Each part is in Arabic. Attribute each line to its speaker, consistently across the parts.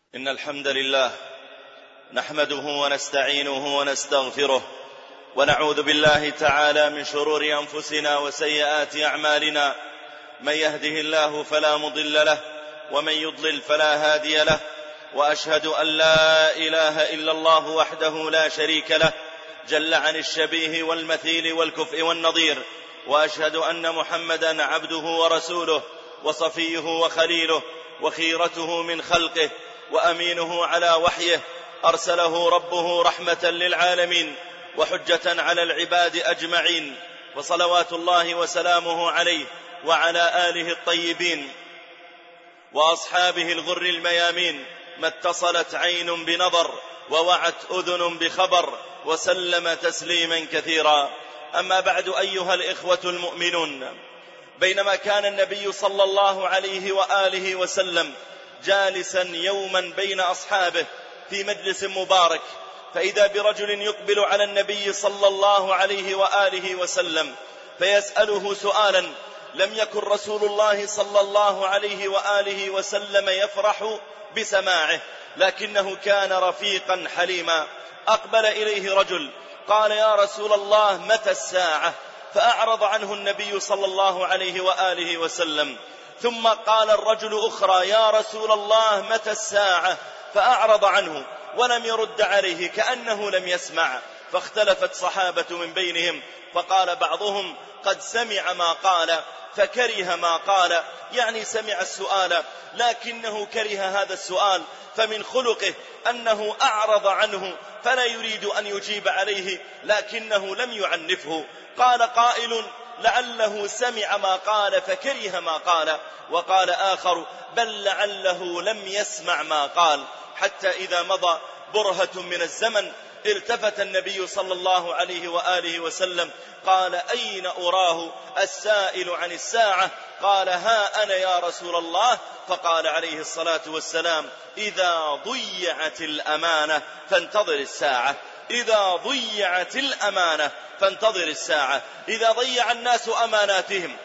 Speaker 1: إن الحمد لله نحمده ونستعينه ونستغفره ونعوذ بالله تعالى من شرور أنفسنا وسيئات أعمالنا. من يهده الله فلا مضل له ومن يضلل فلا هادي له، وأشهد أن لا إله إلا الله وحده لا شريك له جل عن الشبيه والمثيل والكفء والنظير، وأشهد أن محمدا عبده ورسوله وصفيه وخليله وخيرته من خلقه وأمينه على وحيه، أرسله ربه رحمة للعالمين وحجة على العباد أجمعين، وصلوات الله وسلامه عليه وعلى آله الطيبين وأصحابه الغر الميامين، ما اتصلت عين بنظر ووعت أذن بخبر، وسلم تسليما كثيرا. أما بعد، أيها الإخوة المؤمنون، بينما كان النبي صلى الله عليه وآله وسلم جالسا يوما بين أصحابه في مجلس مبارك، فإذا برجل يقبل على النبي صلى الله عليه وآله وسلم فيسأله سؤالا لم يكن رسول الله صلى الله عليه وآله وسلم يفرح بسماعه، لكنه كان رفيقا حليما. أقبل إليه رجل قال: يا رسول الله، متى الساعة؟ فأعرض عنه النبي صلى الله عليه وآله وسلم. ثم قال الرجل أخرى: يا رسول الله، متى الساعة؟ فأعرض عنه ولم يرد عليه كأنه لم يسمع. فاختلفت صحابة من بينهم، فقال بعضهم: قد سمع ما قال فكره ما قال، يعني سمع السؤال لكنه كره هذا السؤال، فمن خلقه أنه أعرض عنه فلا يريد أن يجيب عليه لكنه لم يعنفه. قال قائل: لعله سمع ما قال فكره ما قال. وقال آخر: بل لعله لم يسمع ما قال. حتى إذا مضى برهة من الزمن التفت النبي صلى الله عليه وآله وسلم قال: أين أراه السائل عن الساعة؟ قال: ها أنا يا رسول الله. فقال عليه الصلاة والسلام: إذا ضيعت الأمانة فانتظر الساعة. إذا ضيعت الأمانة فانتظر الساعة. إذا ضيع الناس أماناتهم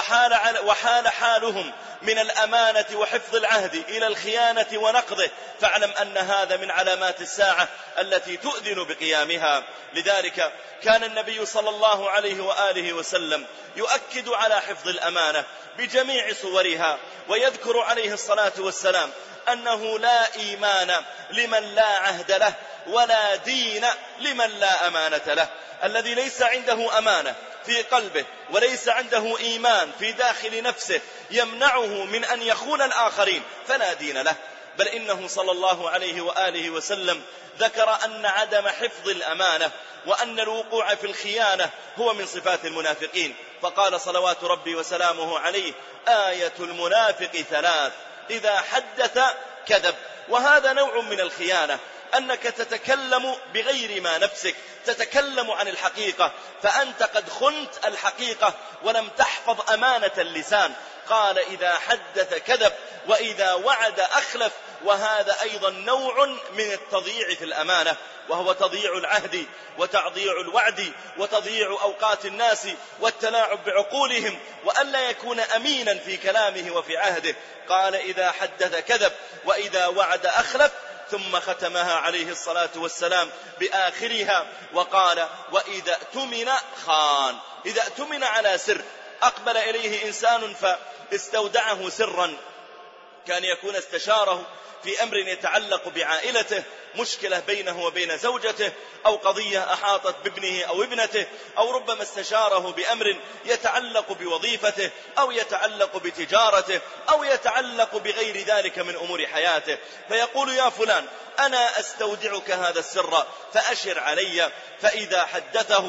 Speaker 1: وحال حالهم من الأمانة وحفظ العهد إلى الخيانة ونقضه، فاعلم أن هذا من علامات الساعة التي تؤذن بقيامها. لذلك كان النبي صلى الله عليه وآله وسلم يؤكد على حفظ الأمانة بجميع صورها، ويذكر عليه الصلاة والسلام أنه لا إيمان لمن لا عهد له، ولا دين لمن لا أمانة له. الذي ليس عنده أمانة في قلبه وليس عنده إيمان في داخل نفسه يمنعه من أن يخون الآخرين فلا دين له. بل إنه صلى الله عليه وآله وسلم ذكر أن عدم حفظ الأمانة وأن الوقوع في الخيانة هو من صفات المنافقين، فقال صلوات ربي وسلامه عليه: آية المنافق ثلاث: إذا حدث كذب. وهذا نوع من الخيانة، أنك تتكلم بغير ما نفسك، تتكلم عن الحقيقة، فأنت قد خنت الحقيقة ولم تحفظ أمانة اللسان. قال: إذا حدث كذب وإذا وعد أخلف. وهذا أيضا نوع من التضييع في الأمانة، وهو تضييع العهد وتعضيع الوعد وتضييع أوقات الناس والتلاعب بعقولهم، وألا يكون أمينا في كلامه وفي عهده. قال: إذا حدث كذب وإذا وعد أخلف. ثم ختمها عليه الصلاة والسلام بآخرها وقال: وإذا اؤتمن خان. إذا اؤتمن على سر، أقبل إليه إنسان فاستودعه سرا، كان يكون استشاره في أمر يتعلق بعائلته، مشكلة بينه وبين زوجته، أو قضية أحاطت بابنه أو ابنته، أو ربما استشاره بأمر يتعلق بوظيفته أو يتعلق بتجارته أو يتعلق بغير ذلك من أمور حياته، فيقول: يا فلان، أنا أستودعك هذا السر فأشر علي. فإذا حدثه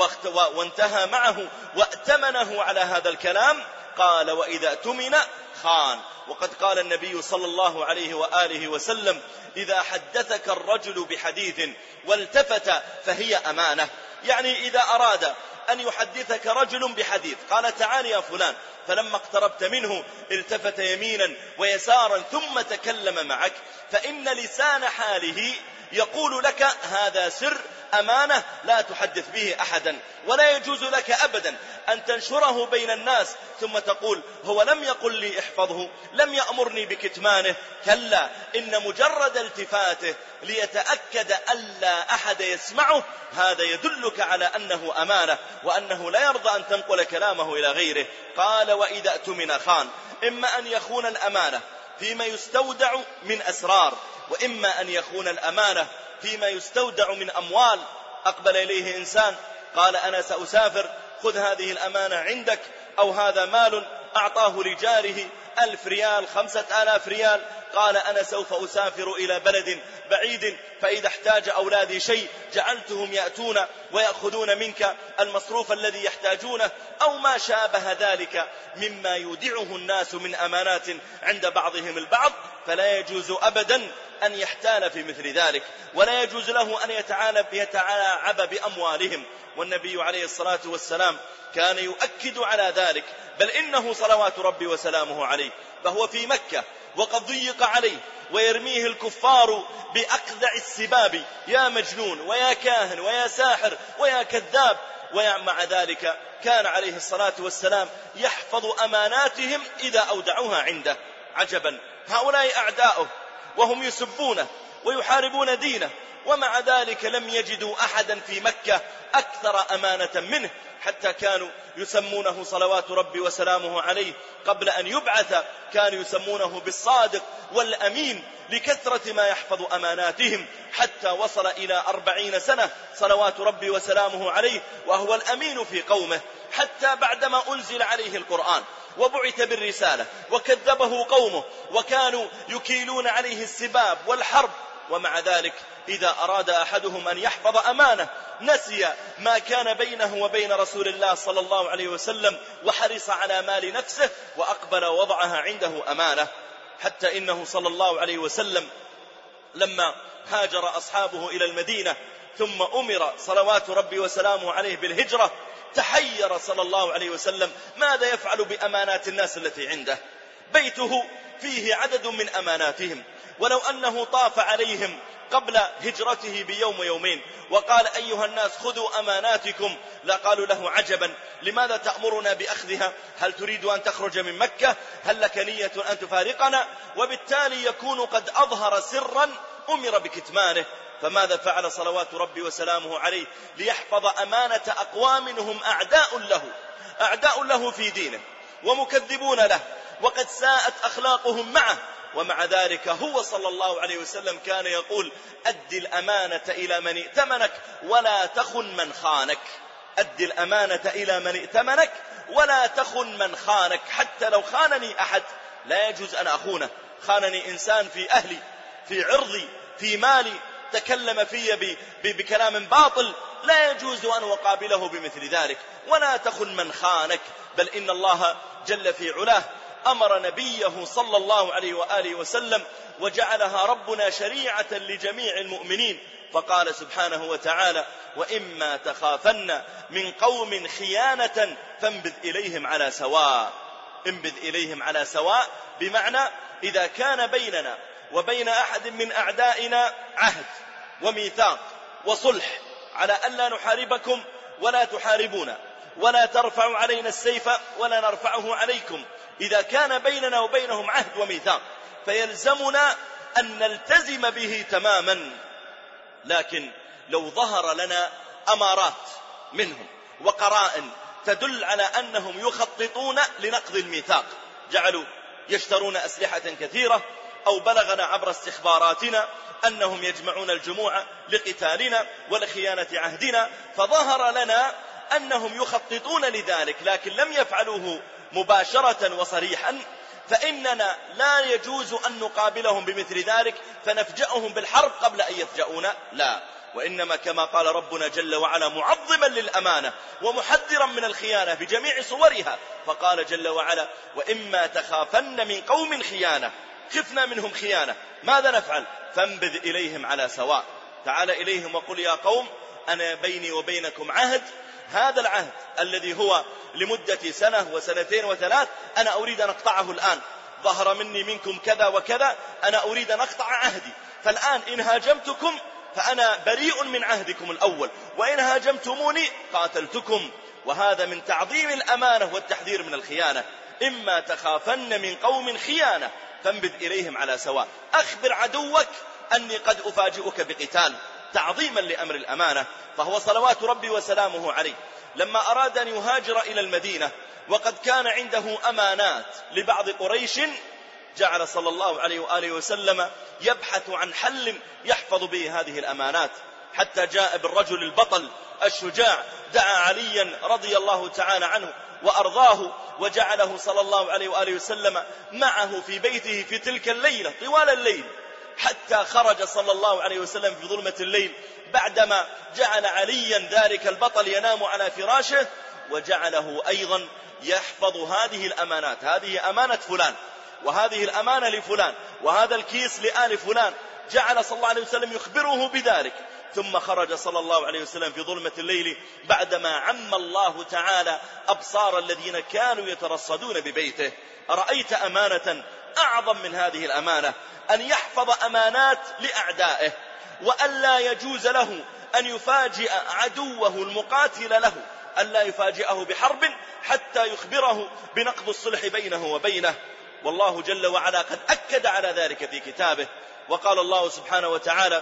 Speaker 1: وانتهى معه وأتمنه على هذا الكلام، قال: وإذا اؤتمن خان. وقد قال النبي صلى الله عليه وآله وسلم: إذا حدثك الرجل بحديث والتفت فهي أمانة. يعني إذا أراد أن يحدثك رجل بحديث، قال: تعال يا فلان، فلما اقتربت منه التفت يمينا ويسارا ثم تكلم معك، فإن لسان حاله يقول لك: هذا سر أمانة لا تحدث به أحدا، ولا يجوز لك أبدا أن تنشره بين الناس ثم تقول هو لم يقل لي احفظه، لم يأمرني بكتمانه. كلا، إن مجرد التفاته ليتأكد ألا أحد يسمعه هذا يدلك على أنه أمانة، وأنه لا يرضى أن تنقل كلامه إلى غيره. قال وإذا اؤتمن خان، إما أن يخون الأمانة فيما يستودع من أسرار، وإما أن يخون الأمانة فيما يستودع من أموال. أقبل إليه إنسان قال أنا سأسافر، خذ هذه الأمانة عندك، أو هذا مال أعطاه لجاره 1000 ريال 5000 ريال، قال أنا سوف أسافر إلى بلد بعيد، فإذا احتاج أولادي شيء جعلتهم يأتون ويأخذون منك المصروف الذي يحتاجونه، أو ما شابه ذلك مما يودعه الناس من أمانات عند بعضهم البعض. فلا يجوز أبدا أن يحتال في مثل ذلك، ولا يجوز له أن يتعالى بأموالهم. والنبي عليه الصلاة والسلام كان يؤكد على ذلك، بل إنه صلوات ربي وسلامه عليه فهو في مكة وقد ضيق عليه ويرميه الكفار بأقذع السباب، يا مجنون ويا كاهن ويا ساحر ويا كذاب، ومع ذلك كان عليه الصلاة والسلام يحفظ أماناتهم إذا أودعوها عنده. عجبا، هؤلاء أعداؤه وهم يسبونه ويحاربون دينه، ومع ذلك لم يجدوا أحدا في مكة أكثر أمانة منه، حتى كانوا يسمونه صلوات ربي وسلامه عليه قبل أن يبعث كانوا يسمونه بالصادق والأمين لكثرة ما يحفظ أماناتهم، حتى وصل إلى 40 سنة صلوات ربي وسلامه عليه وهو الأمين في قومه، حتى بعدما أنزل عليه القرآن وبعث بالرسالة وكذبه قومه وكانوا يكيلون عليه السباب والحرب، ومع ذلك إذا أراد أحدهم أن يحفظ أمانة نسي ما كان بينه وبين رسول الله صلى الله عليه وسلم وحرص على مال نفسه وأقبل وضعها عنده أمانة. حتى إنه صلى الله عليه وسلم لما هاجر أصحابه إلى المدينة ثم أمر صلوات ربي وسلامه عليه بالهجرة، تحير صلى الله عليه وسلم ماذا يفعل بأمانات الناس التي عنده. بيته فيه عدد من أماناتهم، ولو أنه طاف عليهم قبل هجرته بيوم يومين وقال أيها الناس خذوا أماناتكم لقالوا له عجبا، لماذا تأمرنا بأخذها؟ هل تريد أن تخرج من مكة؟ هل لك نية أن تفارقنا؟ وبالتالي يكون قد أظهر سرا أمر بكتمانه. فماذا فعل صلوات ربي وسلامه عليه ليحفظ أمانة أقوام هم أعداء له في دينه ومكذبون له وقد ساءت أخلاقهم معه، ومع ذلك هو صلى الله عليه وسلم كان يقول أد الأمانة إلى من ائتمنك ولا تخن من خانك. أد الأمانة إلى من ائتمنك ولا تخن من خانك. حتى لو خانني أحد لا يجوز أن أخونه. خانني إنسان في أهلي، في عرضي، في مالي، تكلم في بكلام باطل، لا يجوز أن أقابله بمثل ذلك. ولا تخن من خانك، بل إن الله جل في علاه أمر نبيه صلى الله عليه وآله وسلم وجعلها ربنا شريعة لجميع المؤمنين، فقال سبحانه وتعالى وإما تخافن من قوم خيانة فانبذ إليهم على سواء. انبذ إليهم على سواء بمعنى إذا كان بيننا وبين أحد من أعدائنا عهد وميثاق وصلح على ألا نحاربكم ولا تحاربونا ولا ترفعوا علينا السيف ولا نرفعه عليكم، إذا كان بيننا وبينهم عهد وميثاق فيلزمنا أن نلتزم به تماما. لكن لو ظهر لنا أمارات منهم وقرائن تدل على أنهم يخططون لنقض الميثاق، جعلوا يشترون أسلحة كثيرة، أو بلغنا عبر استخباراتنا أنهم يجمعون الجموع لقتالنا ولخيانة عهدنا، فظهر لنا أنهم يخططون لذلك لكن لم يفعلوه مباشرة وصريحا، فإننا لا يجوز أن نقابلهم بمثل ذلك فنفجأهم بالحرب قبل أن يفجأونا، لا، وإنما كما قال ربنا جل وعلا معظما للأمانة ومحذرا من الخيانة بجميع صورها، فقال جل وعلا وإما تخافن من قوم خيانة، خفنا منهم خيانة، ماذا نفعل؟ فانبذ إليهم على سواء. تعال إليهم وقل يا قوم أنا بيني وبينكم عهد، هذا العهد الذي هو لمدة سنة وسنتين وثلاث أنا أريد أن أقطعه الآن، ظهر مني منكم كذا وكذا، أنا أريد أن أقطع عهدي، فالآن إن هاجمتكم فأنا بريء من عهدكم الأول، وإن هاجمتموني قاتلتكم. وهذا من تعظيم الأمانة والتحذير من الخيانة. إما تخافن من قوم خيانة فانبذ إليهم على سواء. أخبر عدوك أني قد أفاجئك بقتال، تعظيما لأمر الأمانة. فهو صلوات ربي وسلامه عليه لما أراد أن يهاجر إلى المدينة وقد كان عنده أمانات لبعض قريش، جعل صلى الله عليه وآله وسلم يبحث عن حل يحفظ به هذه الأمانات، حتى جاء بالرجل البطل الشجاع، دعا عليا رضي الله تعالى عنه وأرضاه، وجعله صلى الله عليه وآله وسلم معه في بيته في تلك الليلة طوال الليل، حتى خرج صلى الله عليه وسلم في ظلمة الليل بعدما جعل عليا ذلك البطل ينام على فراشه، وجعله أيضا يحفظ هذه الأمانات. هذه أمانة فلان، وهذه الأمانة لفلان، وهذا الكيس لآل فلان. جعل صلى الله عليه وسلم يخبره بذلك. ثم خرج صلى الله عليه وسلم في ظلمة الليل بعدما عم الله تعالى أبصار الذين كانوا يترصدون ببيته. أرأيت أمانة أعظم من هذه الأمانة؟ أن يحفظ أمانات لأعدائه، وألا يجوز له أن يفاجئ عدوه المقاتل له، ألا يفاجئه بحرب حتى يخبره بنقض الصلح بينه وبينه. والله جل وعلا قد أكد على ذلك في كتابه. وقال الله سبحانه وتعالى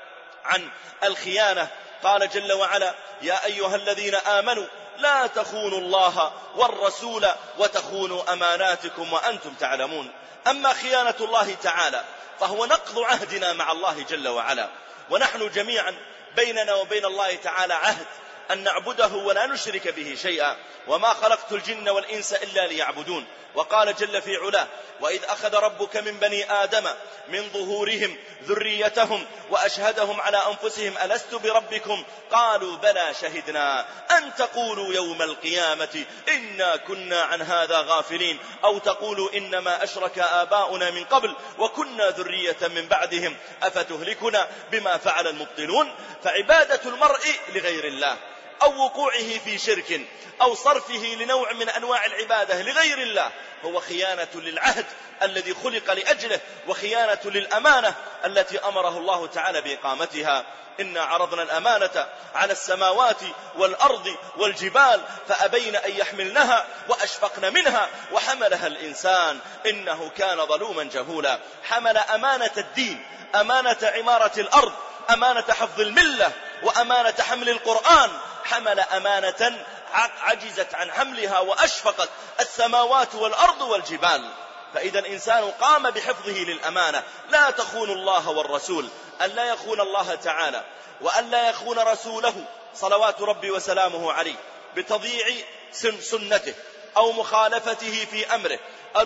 Speaker 1: عن الخيانة، قال جل وعلا: يا أيها الذين آمنوا لا تخونوا الله والرسول وتخونوا أماناتكم وأنتم تعلمون. أما خيانة الله تعالى فهو نقض عهدنا مع الله جل وعلا، ونحن جميعا بيننا وبين الله تعالى عهد أن نعبده ولا نشرك به شيئا، وما خلقت الجن والإنس إلا ليعبدون. وقال جل في علاه: وإذ أخذ ربك من بني آدم من ظهورهم ذريتهم وأشهدهم على أنفسهم ألست بربكم قالوا بلى شهدنا أن تقولوا يوم القيامة إنا كنا عن هذا غافلين أو تقولوا إنما أشرك آباؤنا من قبل وكنا ذرية من بعدهم أفتهلكنا بما فعل المبطلون. فعبادة المرء لغير الله أو وقوعه في شرك أو صرفه لنوع من أنواع العبادة لغير الله هو خيانة للعهد الذي خلق لأجله، وخيانة للأمانة التي أمره الله تعالى بإقامتها. إنا عرضنا الأمانة على السماوات والأرض والجبال فأبين أن يحملنها وأشفقن منها وحملها الإنسان إنه كان ظلوما جهولا. حمل أمانة الدين، أمانة عمارة الأرض، أمانة حفظ الملة، وأمانة حمل القرآن. حمل أمانة عجزت عن حملها وأشفقت السماوات والأرض والجبال. فإذا الإنسان قام بحفظه للأمانة. لا تخون الله والرسول، أن لا يخون الله تعالى وأن لا يخون رسوله صلوات ربي وسلامه عليه بتضييع سنته أو مخالفته في أمره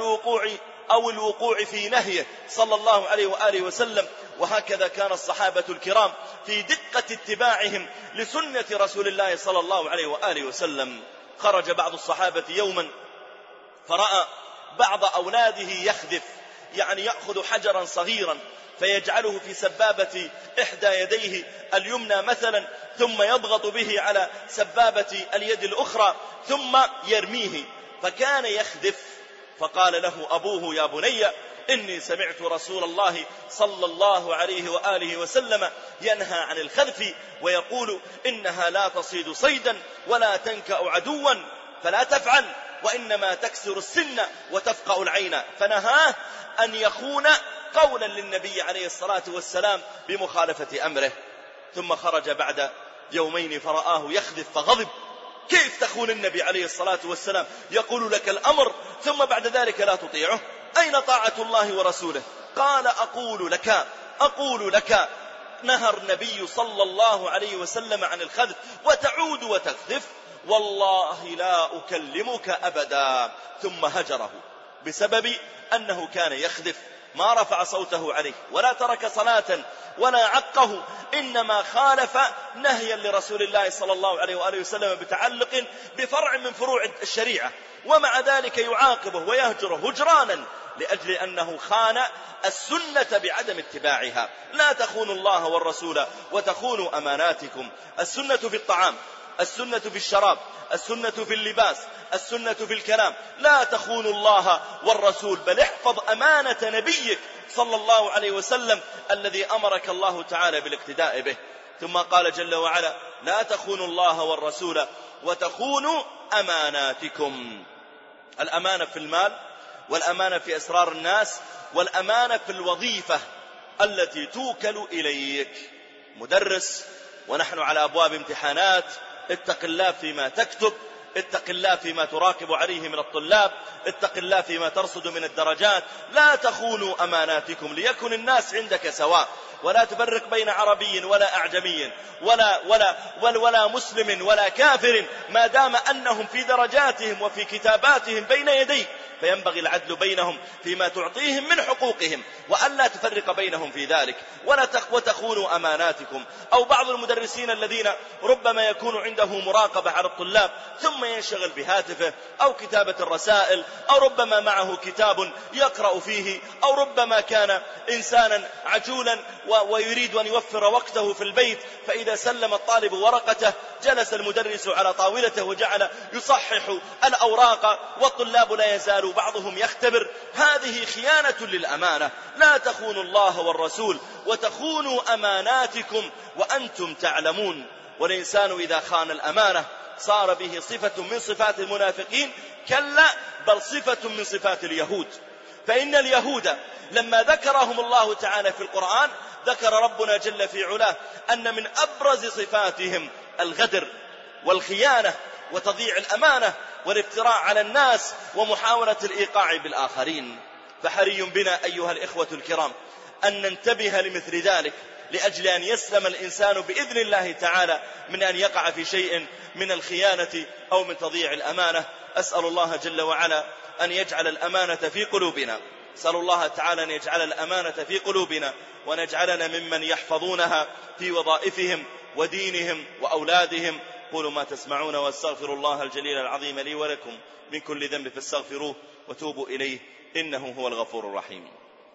Speaker 1: أو الوقوع في نهيه صلى الله عليه وآله وسلم. وهكذا كان الصحابة الكرام في دقة اتباعهم لسنة رسول الله صلى الله عليه وآله وسلم. خرج بعض الصحابة يوما فرأى بعض أولاده يخذف، يعني يأخذ حجرا صغيرا فيجعله في سبابة إحدى يديه اليمنى مثلا، ثم يضغط به على سبابة اليد الأخرى ثم يرميه، فكان يخذف. فقال له أبوه: يا بني إني سمعت رسول الله صلى الله عليه وآله وسلم ينهى عن الخذف ويقول إنها لا تصيد صيدا ولا تنكأ عدوا فلا تفعل، وإنما تكسر السن وتفقأ العين. فنهاه أن يخون قولا للنبي عليه الصلاة والسلام بمخالفة أمره. ثم خرج بعد يومين فرآه يخذف فغضب: كيف تخون النبي عليه الصلاة والسلام يقول لك الأمر ثم بعد ذلك لا تطيعه؟ أين طاعة الله ورسوله؟ قال: أقول لك نهى النبي صلى الله عليه وسلم عن الخذف وتعود وتخذف، والله لا أكلمك أبدا. ثم هجره بسبب أنه كان يخذف، ما رفع صوته عليه ولا ترك صلاة ولا عقه، إنما خالف نهيا لرسول الله صلى الله عليه وآله وسلم بتعلق بفرع من فروع الشريعة، ومع ذلك يعاقبه ويهجره هجرانا لأجل أنه خان السنة بعدم اتباعها. لا تخونوا الله والرسول وتخونوا أماناتكم. السنة في الطعام، السنة في الشراب، السنة في اللباس، السنة في الكلام. لا تخونوا الله والرسول، بل احفظ أمانة نبيك صلى الله عليه وسلم الذي أمرك الله تعالى بالاقتداء به. ثم قال جل وعلا: لا تخونوا الله والرسول وتخونوا أماناتكم. الأمانة في المال، والأمانة في أسرار الناس، والأمانة في الوظيفة التي توكل إليك. مدرس ونحن على أبواب امتحانات، اتق الله فيما تكتب، اتق الله فيما تراقب عليه من الطلاب، اتق الله فيما ترصد من الدرجات. لا تخونوا أماناتكم ليكن الناس عندك سواء، ولا تفرق بين عربي ولا أعجمي ولا مسلم ولا كافر، ما دام أنهم في درجاتهم وفي كتاباتهم بين يديك، فينبغي العدل بينهم فيما تعطيهم من حقوقهم، وألا تفرق بينهم في ذلك. وتخونوا أماناتكم. أو بعض المدرسين الذين ربما يكون عنده مراقبة على الطلاب ثم ينشغل بهاتفه أو كتابة الرسائل، أو ربما معه كتاب يقرأ فيه، أو ربما كان إنسانا عجولا ويريد أن يوفر وقته في البيت، فإذا سلم الطالب ورقته جلس المدرس على طاولته وجعل يصحح الأوراق، والطلاب لا يزال بعضهم يختبر. هذه خيانة للأمانة. لا تخونوا الله والرسول وتخونوا أماناتكم وأنتم تعلمون. والإنسان إذا خان الأمانة صار به صفة من صفات المنافقين، كلا بل صفة من صفات اليهود. فإن اليهود لما ذكرهم الله تعالى في القرآن، ذكر ربنا جل في علاه أن من أبرز صفاتهم الغدر والخيانة وتضييع الأمانة والافتراء على الناس ومحاولة الإيقاع بالآخرين. فحري بنا أيها الإخوة الكرام أن ننتبه لمثل ذلك، لأجل أن يسلم الإنسان بإذن الله تعالى من أن يقع في شيء من الخيانة أو من تضييع الأمانة. أسأل الله جل وعلا أن يجعل الأمانة في قلوبنا. أسأل الله تعالى أن يجعل الأمانة في قلوبنا، ونجعلنا ممن يحفظونها في وظائفهم ودينهم وأولادهم. قولوا ما تسمعون، واستغفر الله الجليل العظيم لي ولكم من كل ذنب فاستغفروه وتوبوا إليه إنه هو الغفور الرحيم.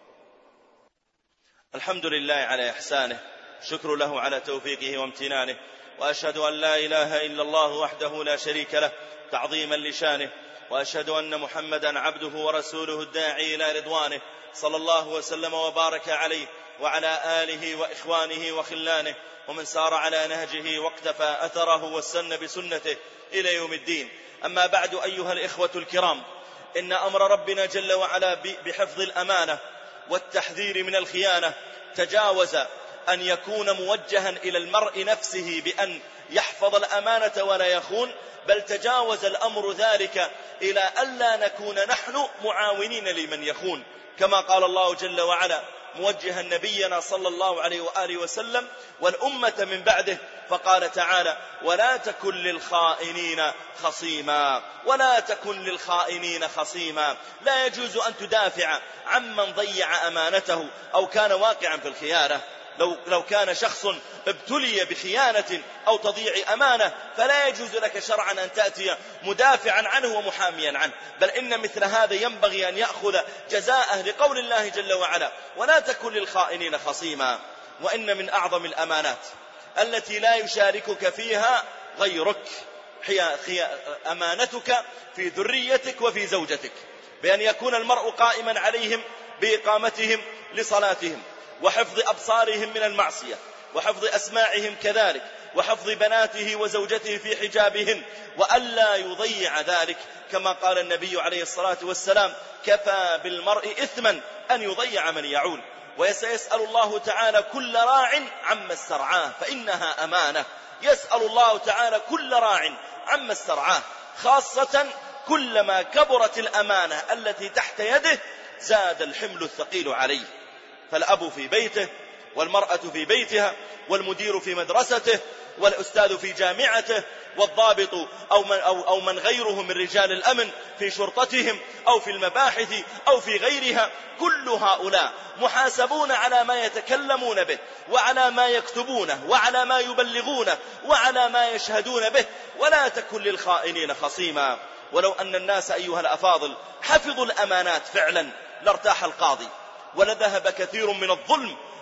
Speaker 1: الحمد لله على إحسانه، شكر له على توفيقه وامتنانه، وأشهد أن لا إله إلا الله وحده لا شريك له تعظيما لشانه، وأشهد أن محمدا عبده ورسوله الداعي إلى رضوانه، صلى الله وسلم وبارك عليه وعلى آله وإخوانه وخلانه ومن سار على نهجه واقتفى أثره واستنى بسنته إلى يوم الدين. أما بعد أيها الإخوة الكرام، إن أمر ربنا جل وعلا بحفظ الأمانة والتحذير من الخيانة تجاوز أن يكون موجها إلى المرء نفسه بأن يحفظ الأمانة ولا يخون، بل تجاوز الأمر ذلك إلى ألا نكون نحن معاونين لمن يخون، كما قال الله جل وعلا موجها نبينا صلى الله عليه وآله وسلم والأمة من بعده، فقال تعالى: ولا تكن للخائنين خصيما. ولا تكن للخائنين خصيما. لا يجوز أن تدافع عمن ضيع أمانته أو كان واقعا في الخيانة. لو كان شخص ابتلي بخيانة أو تضييع أمانة، فلا يجوز لك شرعا أن تأتي مدافعا عنه ومحاميا عنه، بل إن مثل هذا ينبغي أن يأخذ جزاءه، لقول الله جل وعلا: ولا تكن للخائنين خصيما. وإن من أعظم الأمانات التي لا يشاركك فيها غيرك هي أمانتك في ذريتك وفي زوجتك، بأن يكون المرء قائما عليهم بإقامتهم لصلاتهم، وحفظ أبصارهم من المعصية، وحفظ أسماعهم كذلك، وحفظ بناته وزوجته في حجابهن، وألا يضيع ذلك، كما قال النبي عليه الصلاة والسلام: كفى بالمرء إثما أن يضيع من يعول. وسيسأل الله تعالى كل راع عما استرعاه، فإنها أمانة. يسأل الله تعالى كل راع عما استرعاه، خاصة كلما كبرت الأمانة التي تحت يده زاد الحمل الثقيل عليه. فالأب في بيته، والمرأة في بيتها، والمدير في مدرسته، والأستاذ في جامعته، والضابط أو من غيره من رجال الأمن في شرطتهم أو في المباحث أو في غيرها، كل هؤلاء محاسبون على ما يتكلمون به، وعلى ما يكتبونه، وعلى ما يبلغونه، وعلى ما يشهدون به. ولا تكن للخائنين خصيما. ولو أن الناس أيها الأفاضل حفظوا الأمانات فعلا لارتاح القاضي، ولذهب كثير من الظلم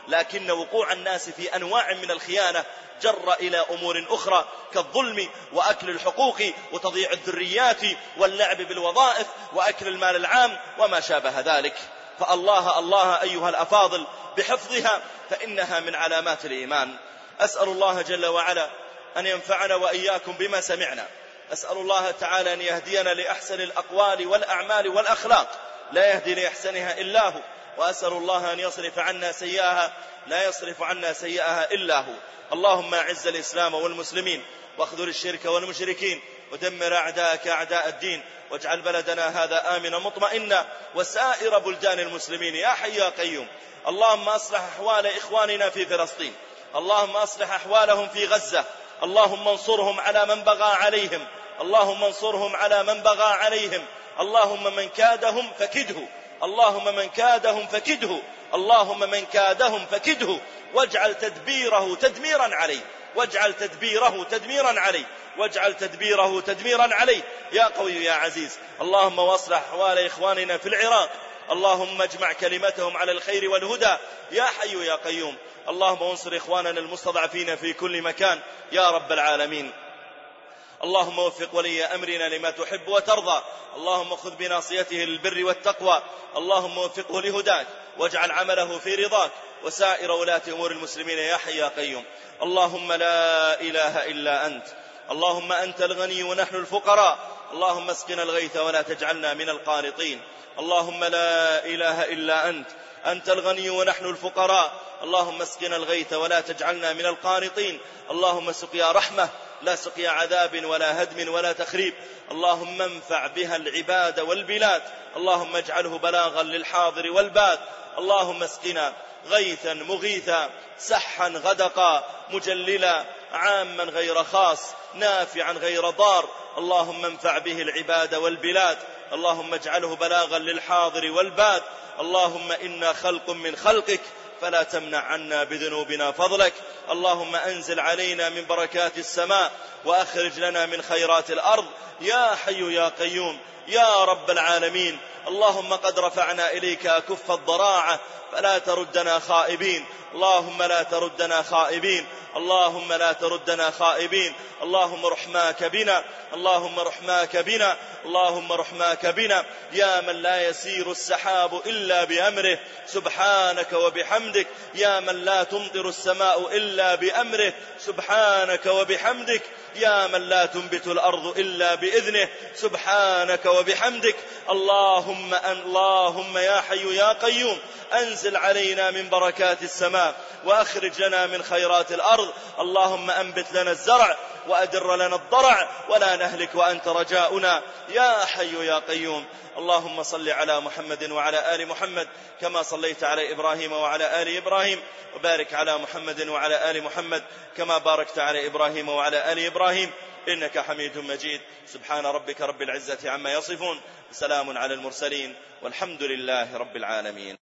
Speaker 1: لكن وقوع الناس في أنواع من الخيانة جر إلى أمور أخرى كالظلم وأكل الحقوق وتضييع الذريات واللعب بالوظائف وأكل المال العام وما شابه ذلك. فالله الله أيها الأفاضل بحفظها، فإنها من علامات الإيمان. أسأل الله جل وعلا أن ينفعنا وإياكم بما سمعنا. أسأل الله تعالى أن يهدينا لأحسن الأقوال والأعمال والأخلاق، لا يهدي لأحسنها إلا هو. وأسأل الله أن يصرف عنا سيئها، لا يصرف عنا سيئها إلا هو. اللهم أعز الإسلام والمسلمين واخذل الشرك والمشركين ودمر أعداءك أعداء الدين، واجعل بلدنا هذا آمنا مطمئنا وسائر بلدان المسلمين يا حي يا قيوم. اللهم أصلح أحوال إخواننا في فلسطين، اللهم أصلح أحوالهم في غزة، اللهم انصرهم على من بغى عليهم، اللهم انصرهم على من بغى عليهم. اللهم من كادهم فكده، اللهم من كادهم فكده، اللهم من كادهم فكده، واجعل تدبيره تدميرا عليه، واجعل تدبيره تدميرا عليه، واجعل تدبيره تدميرا عليه يا قوي يا عزيز. اللهم واصلح أحوال إخواننا في العراق، اللهم اجمع كلمتهم على الخير والهدى يا حي يا قيوم. اللهم انصر إخواننا المستضعفين في كل مكان يا رب العالمين. اللهم وفق ولي أمرنا لما تحب وترضى، اللهم خذ بناصيته للبر والتقوى، اللهم وفقه لهداك واجعل عمله في رضاك، وسائر ولاة أمور المسلمين يا حي يا قيوم. اللهم لا إله إلا أنت، اللهم أنت الغني ونحن الفقراء، اللهم اسقنا الغيث ولا تجعلنا من القانطين. اللهم لا إله إلا أنت، أنت الغني ونحن الفقراء، اللهم اسقنا الغيث ولا تجعلنا من القانطين. اللهم سقيا رحمة لا سقيا عذاب ولا هدم ولا تخريب. اللهم انفع بها العباد والبلاد، اللهم اجعله بلاغا للحاضر والباد. اللهم اسقنا غيثا مغيثا سحا غدقا مجللا عاما غير خاص نافعا غير ضار، اللهم انفع به العباد والبلاد، اللهم اجعله بلاغا للحاضر والباد. اللهم إنا خلق من خلقك فلا تمنع عنا بذنوبنا فضلك. اللهم أنزل علينا من بركات السماء وأخرج لنا من خيرات الأرض يا حي يا قيوم يا رب العالمين. اللهم قد رفعنا إليك أكف الضراعة فلا تردنا خائبين، اللهم لا تردنا خائبين، اللهم لا تردنا خائبين. اللهم رحماك بنا، اللهم رحماك بنا، اللهم رحماك بنا يا من لا يسير السحاب إلا بأمره، سبحانك وبحمدك يا من لا تمطر السماء إلا بأمره، سبحانك وبحمدك يا من لا تنبت الأرض إلا بإذنه، سبحانك وبحمدك. اللهم يا حي يا قيوم أنزل علينا من بركات السماء وأخرج لنا من خيرات الأرض. اللهم أنبت لنا الزرع وأدر لنا الضرع ولا نهلك وأنت رجاؤنا يا حي يا قيوم. اللهم صل على محمد وعلى آل محمد كما صليت على إبراهيم وعلى آل إبراهيم، وبارك على محمد وعلى آل محمد كما باركت على إبراهيم وعلى آل إبراهيم إنك حميد مجيد. سبحان ربك رب العزة عما يصفون، سلام على المرسلين والحمد لله رب العالمين.